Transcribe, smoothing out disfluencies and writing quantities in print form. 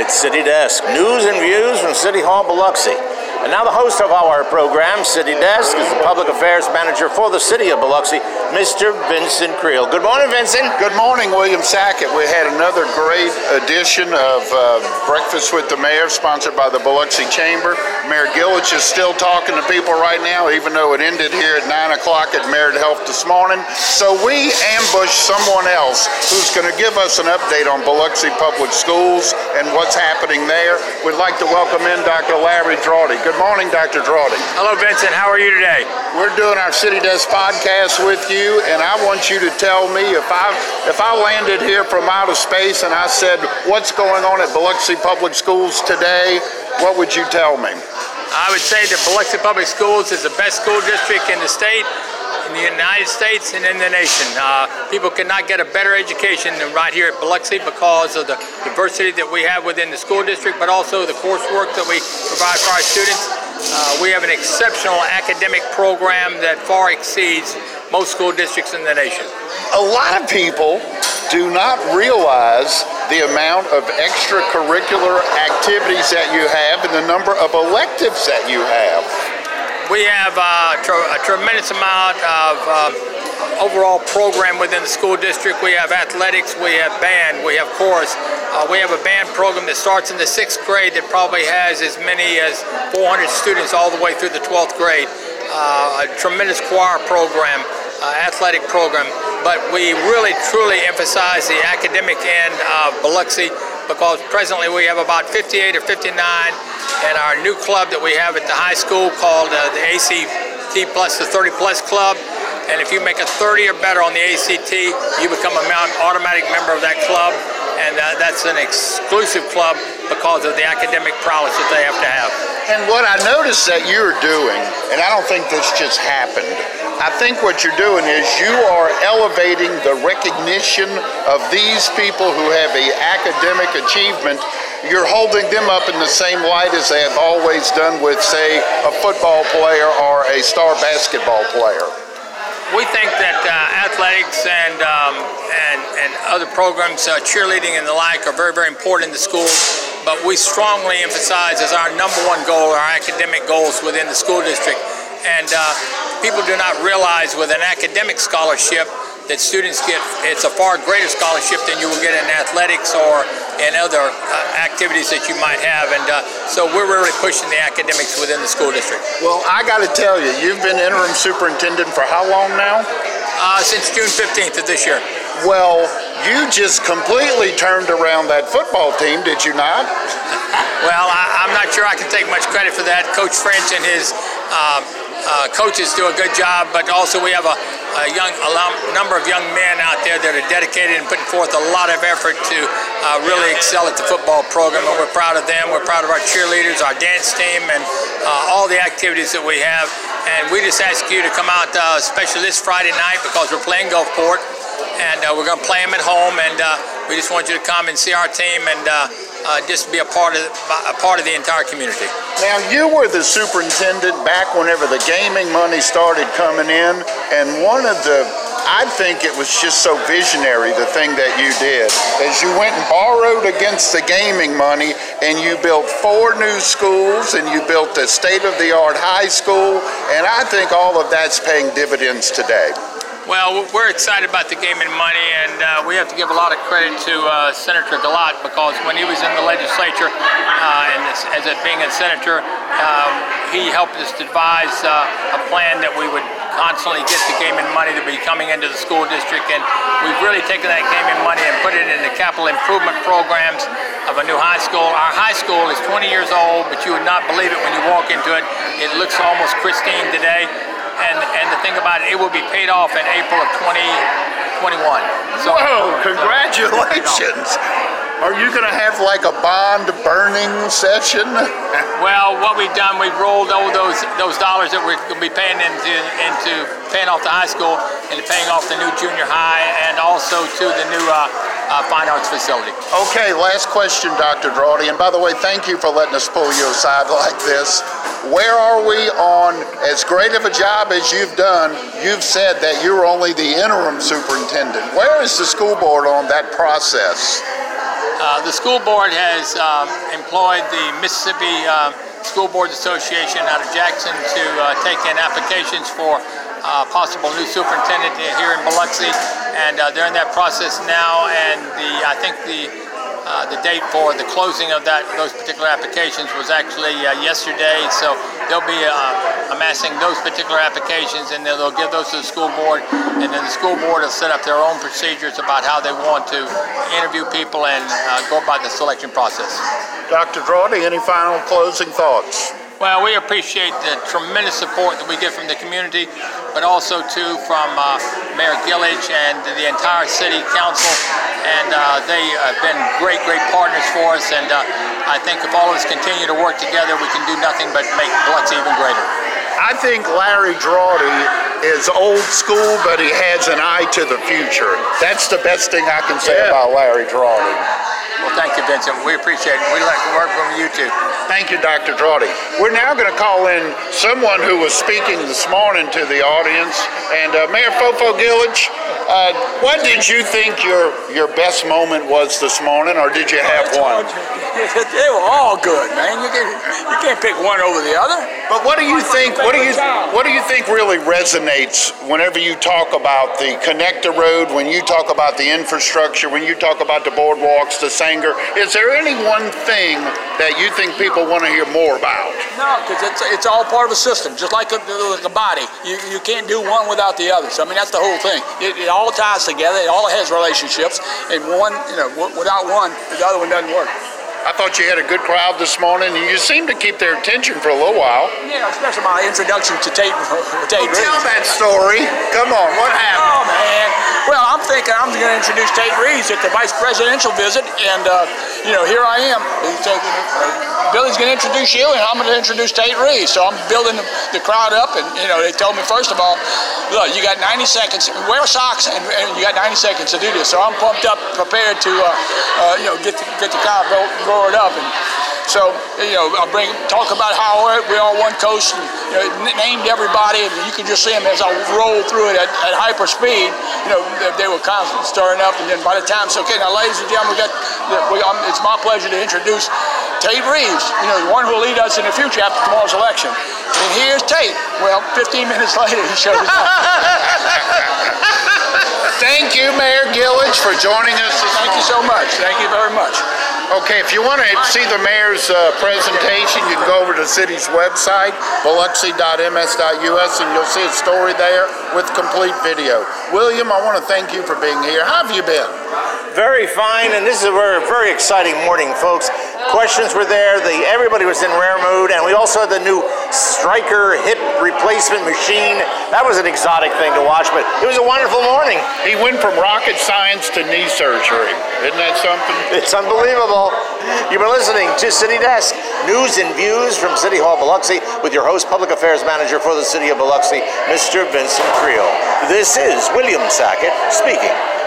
It's City Desk, news and views from City Hall, Biloxi. And now the host of our program, City Desk, is the Public Affairs Manager for the City of Biloxi, Mr. Vincent Creel. Good morning, Vincent. Good morning, William Sackett. We had another great edition of Breakfast with the Mayor, sponsored by the Biloxi Chamber. Mayor Gillich is still talking to people right now, even though it ended here at 9 o'clock at Merit Health this morning. So we ambushed someone else who's going to give us an update on Biloxi Public Schools and what's happening there. We'd like to welcome in Dr. Larry Drawdy. Good morning, Dr. Drawdy. Hello, Vincent. How are you today? We're doing our City Desk podcast with you, and I want you to tell me if I landed here from outer space and I said, what's going on at Biloxi Public Schools today, what would you tell me? I would say that Biloxi Public Schools is the best school district in the state, in the United States, and in the nation. People cannot get a better education than right here at Biloxi because of the diversity that we have within the school district, but also the coursework that we provide for our students. We have an exceptional academic program that far exceeds most school districts in the nation. A lot of people do not realize the amount of extracurricular activities that you have and the number of electives that you have. We have a tremendous amount of overall program within the school district. We have athletics, we have band, we have chorus. We have a band program that starts in the 6th grade that probably has as many as 400 students all the way through the 12th grade. A tremendous choir program, athletic program. But we really, truly emphasize the academic end of Biloxi because presently we have about 58 or 59 in our new club that we have at the high school called the ACT Plus, the 30 Plus Club. And if you make a 30 or better on the ACT, you become an automatic member of that club. And that's an exclusive club because of the academic prowess that they have to have. And what I noticed that you're doing, and I don't think this just happened, I think what you're doing is you are elevating the recognition of these people who have an academic achievement. You're holding them up in the same light as they have always done with, say, a football player or a star basketball player. We think that athletics and other programs, cheerleading and the like, are very, very important in the school. But we strongly emphasize as our number one goal, our academic goals within the school district. And people do not realize with an academic scholarship that students get, it's a far greater scholarship than you will get in athletics or in other activities that you might have. And so we're really pushing the academics within the school district. Well, I got to tell you, you've been interim superintendent for how long now? Since June 15th of this year. Well, you just completely turned around that football team, did you not? Well, I'm not sure I can take much credit for that. Coach French and his coaches do a good job, but also we have a number of young men out there that are dedicated and putting forth a lot of effort to really excel at the football program, and we're proud of them. We're proud of our cheerleaders, our dance team, and all the activities that we have. And we just ask you to come out, especially this Friday night, because we're playing Gulfport, and we're going to play them at home, and we just want you to come and see our team and just be a part of the entire community. Now, you were the superintendent back whenever the gaming money started coming in, and I think it was just so visionary, the thing that you did, is you went and borrowed against the gaming money, and you built 4 new schools, and you built a state-of-the-art high school, and I think all of that's paying dividends today. Well, we're excited about the gaming money, and we have to give a lot of credit to Senator Galat, because when he was in the legislature, and as being a senator, he helped us devise a plan that we would constantly get the gaming money that would be coming into the school district, and we've really taken that gaming money and put it into capital improvement programs of a new high school. Our high school is 20 years old, but you would not believe it when you walk into it. It looks almost pristine today. And the thing about it, it will be paid off in April of 2021. So, whoa, congratulations. Are you going to have like a bond burning session? Well, what we've done, we've rolled all those dollars that we're going to be paying into paying off the high school and paying off the new junior high and also to the new fine arts facility. Okay, last question, Dr. Drawdy. And by the way, thank you for letting us pull you aside like this. Where are we on, as great of a job as you've done, you've said that you're only the interim superintendent. Where is the school board on that process? The school board has employed the Mississippi School Boards Association out of Jackson to take in applications for possible new superintendent here in Biloxi, and they're in that process now. And I think the date for the closing of those particular applications was actually yesterday. So they'll be amassing those particular applications, and they'll give those to the school board, and then the school board will set up their own procedures about how they want to interview people and go about the selection process. Dr. Drawdy, any final closing thoughts? Well, we appreciate the tremendous support that we get from the community, but also too from Mayor Gillage and the entire city council, and they have been great partners for us, and I think if all of us continue to work together, we can do nothing but make Biloxi even greater. I think Larry Drawdy is old school, but he has an eye to the future. That's the best thing I can say about Larry Drawdy. Well, thank you, Vincent. We appreciate it. We'd like to work from you too. Thank you, Dr. Drawdy. We're now going to call in someone who was speaking this morning to the audience. And Mayor Fofo Gillage, what did you think your best moment was this morning, or did you have one? They were all good, man. You can't pick one over the other. But what do you think? What do you think really resonates whenever you talk about the connector road? When you talk about the infrastructure? When you talk about the boardwalks, the Sanger? Is there any one thing that you think people want to hear more about? No, because it's all part of a system, just like a body. You can't do one without the other. So I mean, that's the whole thing. It all ties together. It all has relationships, and one, without one, the other one doesn't work. I thought you had a good crowd this morning, and you seemed to keep their attention for a little while. Yeah, especially my introduction to Tate Reeves. Tell that story. Come on, what happened? Oh, man. Well, I'm thinking I'm going to introduce Tate Reeves at the vice presidential visit, and, here I am. Billy's going to introduce you, and I'm going to introduce Tate Reeves. So I'm building the crowd up, and, they told me, first of all, look, you got 90 seconds. Wear socks, and you got 90 seconds to do this. So I'm pumped up, prepared to, get the crowd roared up. And so, I'll talk about how we're all one coast, and named everybody, and you can just see them as I roll through it at hyper speed. They were constantly stirring up, and then by the time, now, ladies and gentlemen, it's my pleasure to introduce Tate Reeves, the one who will lead us in the future after tomorrow's election. And here's Tate. Well, 15 minutes later, he showed us up. Thank you, Mayor Gillage, for joining us this morning. Thank you so much. Thank you very much. Okay, if you want to see the mayor's presentation, you can go over to the city's website, biloxi.ms.us, and you'll see a story there with complete video. William, I want to thank you for being here. How have you been? Very fine, and this is a very exciting morning, folks. Questions were there. Everybody was in rare mood, and we also had the new Stryker hip replacement machine. That was an exotic thing to watch, but it was a wonderful morning. He went from rocket science to knee surgery. Isn't that something? It's unbelievable. You've been listening to City Desk, news and views from City Hall, Biloxi, with your host, Public Affairs Manager for the City of Biloxi, Mr. Vincent Creel. This is William Sackett speaking.